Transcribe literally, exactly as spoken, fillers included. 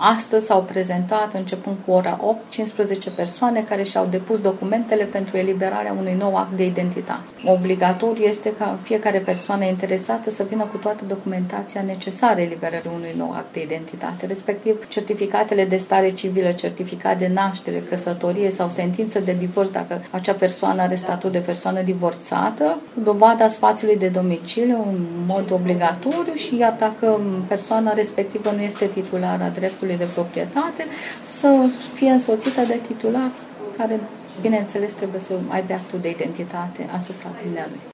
Astăzi s-au prezentat, începând cu ora opt, cincisprezece persoane care și-au depus documentele pentru eliberarea unui nou act de identitate. Obligatoriu este ca fiecare persoană interesată să vină cu toată documentația necesară eliberării unui nou act de identitate, respectiv certificatele de stare civilă, certificat de naștere, căsătorie sau sentință de divorț dacă acea persoană are statut de persoană divorțată, dovada spațiului de domiciliu în mod obligatoriu și iar dacă persoana respectivă nu este titulară a dreptului de proprietate, să fie însoțită de titular care, bineînțeles, trebuie să aibă actul de identitate asupra dumnealui.